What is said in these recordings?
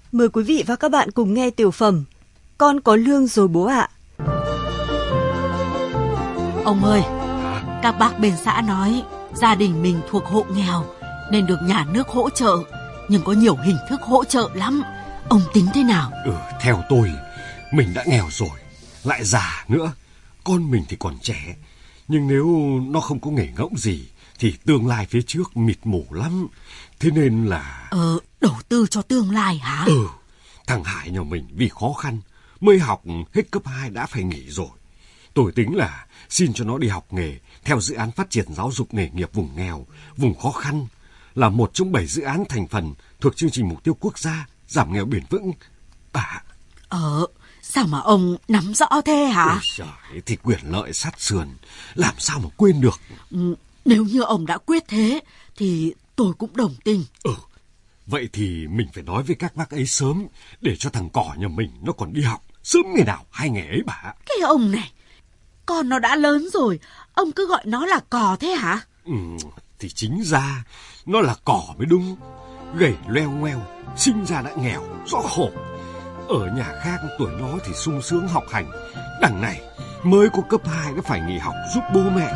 Mời quý vị và các bạn cùng nghe tiểu phẩm Con có lương rồi bố ạ. Ông ơi, các bác bên xã nói gia đình mình thuộc hộ nghèo nên được nhà nước hỗ trợ, nhưng có nhiều hình thức hỗ trợ lắm. Ông tính thế nào? Theo tôi, mình đã nghèo rồi, lại già nữa. Con mình thì còn trẻ, nhưng nếu nó không có nghề ngỗng gì thì tương lai phía trước mịt mù lắm. Thế nên là... Đầu tư cho tương lai hả? Thằng Hải nhà mình vì khó khăn mới học hết cấp 2 đã phải nghỉ rồi. Tôi tính là xin cho nó đi học nghề theo dự án phát triển giáo dục nghề nghiệp vùng nghèo, vùng khó khăn, là một trong 7 dự án thành phần thuộc chương trình mục tiêu quốc gia giảm nghèo bền vững. Bà... Sao mà ông nắm rõ thế hả? Ôi trời, thì quyền lợi sát sườn, làm sao mà quên được. Nếu như ông đã quyết thế thì tôi cũng đồng tình. Vậy thì mình phải nói với các bác ấy sớm, để cho thằng cỏ nhà mình nó còn đi học sớm ngày nào hay ngày ấy bà. Cái ông này, con nó đã lớn rồi, ông cứ gọi nó là cỏ thế hả? Thì chính ra nó là cỏ mới đúng. Gầy loeo ngoeo, sinh ra đã nghèo, rõ khổ. Ở nhà khác tuổi nó thì sung sướng học hành, đằng này mới có cấp 2 đã phải nghỉ học giúp bố mẹ.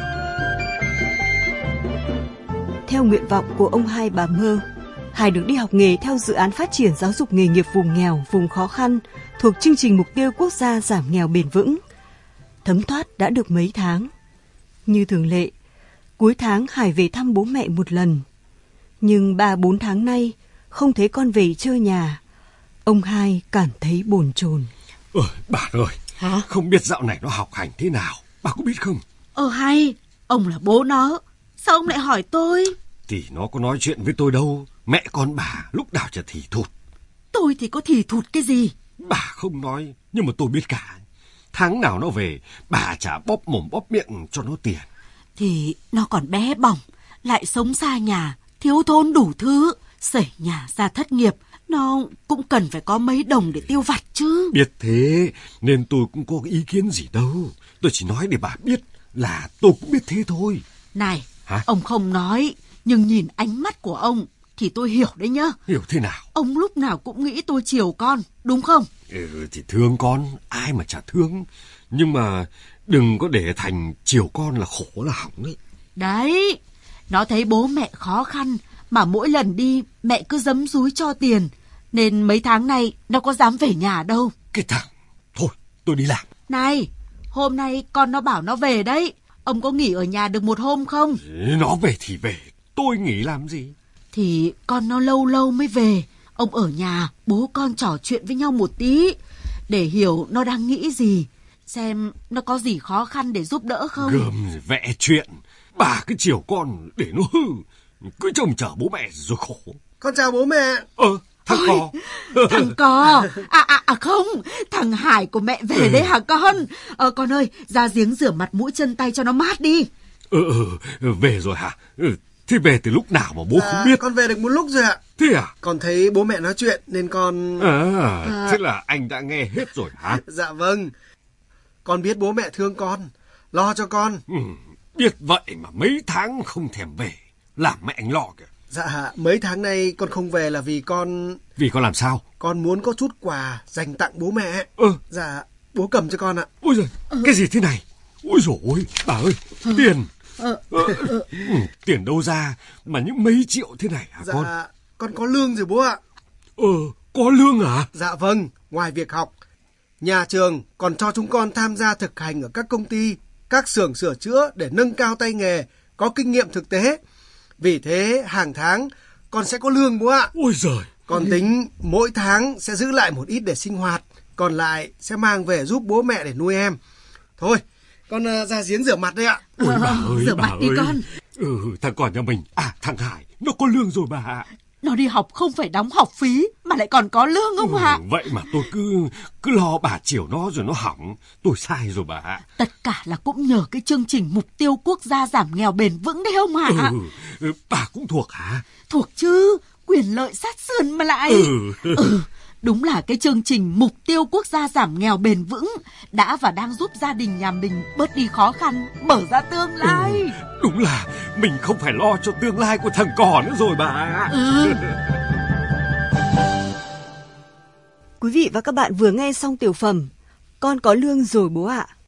Theo nguyện vọng của ông Hai bà Mơ, Hải được đi học nghề theo dự án phát triển giáo dục nghề nghiệp vùng nghèo, vùng khó khăn thuộc chương trình mục tiêu quốc gia giảm nghèo bền vững. Thấm thoát đã được mấy tháng. Như thường lệ, cuối tháng Hải về thăm bố mẹ một lần. Nhưng 3-4 tháng nay không thấy con về chơi nhà. Ông Hai cảm thấy bồn chồn. Bà ơi, hả? Không biết dạo này nó học hành thế nào, bà có biết không? Hay, ông là bố nó, sao ông lại hỏi tôi? Thì nó có nói chuyện với tôi đâu, mẹ con bà lúc nào chả thì thụt. Tôi thì có thì thụt cái gì? Bà không nói, nhưng mà tôi biết cả. Tháng nào nó về, bà chả bóp mồm bóp miệng cho nó tiền. Thì nó còn bé bỏng, lại sống xa nhà, thiếu thốn đủ thứ, sể nhà ra thất nghiệp. Nó cũng cần phải có mấy đồng để tiêu vặt chứ. Biết thế, nên tôi cũng có ý kiến gì đâu. Tôi chỉ nói để bà biết là tôi cũng biết thế thôi. Này, hả? Ông không nói, nhưng nhìn ánh mắt của ông thì tôi hiểu đấy nhá. Hiểu thế nào? Ông lúc nào cũng nghĩ tôi chiều con, đúng không? Thì thương con, ai mà chả thương. Nhưng mà đừng có để thành chiều con là khổ là hỏng ấy. Đấy, nó thấy bố mẹ khó khăn mà mỗi lần đi mẹ cứ giấm dúi cho tiền, nên mấy tháng nay nó có dám về nhà đâu. Cái thằng, thôi tôi đi làm. Này, hôm nay con nó bảo nó về đấy. Ông có nghỉ ở nhà được một hôm không? Nó về thì về, tôi nghỉ làm gì? Thì con nó lâu lâu mới về. Ông ở nhà, bố con trò chuyện với nhau một tí, để hiểu nó đang nghĩ gì, xem nó có gì khó khăn để giúp đỡ không. Gườm vẽ chuyện, bà cứ chiều con để nó hư, cứ trông chờ bố mẹ rồi khổ. Con chào bố mẹ. Thằng cò. Thằng cò. Không, thằng Hải của mẹ về đấy hả con? Con ơi, ra giếng rửa mặt mũi chân tay cho nó mát đi. Về rồi hả? Thế về từ lúc nào mà bố không biết? Con về được một lúc rồi ạ. Thế à? Con thấy bố mẹ nói chuyện nên con... Thế là anh đã nghe hết rồi hả? Dạ vâng. Con biết bố mẹ thương con, lo cho con. Biết vậy mà mấy tháng không thèm về, làm mẹ anh lo kìa. Dạ, mấy tháng nay con không về là vì con... Vì con làm sao? Con muốn có chút quà dành tặng bố mẹ. Dạ, bố cầm cho con ạ. Ôi giời, cái gì thế này? Ôi dồi ôi, bà ơi, tiền. Tiền đâu ra mà những mấy triệu thế này hả con? Dạ, con có lương rồi bố ạ. Có lương à? Dạ vâng, ngoài việc học, nhà trường còn cho chúng con tham gia thực hành ở các công ty, các xưởng sửa chữa để nâng cao tay nghề, có kinh nghiệm thực tế. Vì thế hàng tháng con sẽ có lương bố ạ. Ôi giời. Con tính mỗi tháng sẽ giữ lại một ít để sinh hoạt, còn lại sẽ mang về giúp bố mẹ để nuôi em. Thôi, con ra giếng rửa mặt đây ạ. Ôi bà ơi, rửa bà mặt đi ơi. con. Thằng con nhà mình, thằng Hải, nó có lương rồi bà ạ. Nó đi học không phải đóng học phí mà lại còn có lương ông ạ. Vậy mà tôi cứ lo bà chiều nó rồi nó hỏng. Tôi sai rồi bà ạ. Tất cả là cũng nhờ cái chương trình mục tiêu quốc gia giảm nghèo bền vững đấy ông ạ. Bà cũng thuộc hả? Thuộc chứ, quyền lợi sát sườn mà lại. Đúng là cái chương trình mục tiêu quốc gia giảm nghèo bền vững đã và đang giúp gia đình nhà mình bớt đi khó khăn, mở ra tương lai. Đúng là mình không phải lo cho tương lai của thằng cò nữa rồi bà. Quý vị và các bạn vừa nghe xong tiểu phẩm Con có lương rồi bố ạ.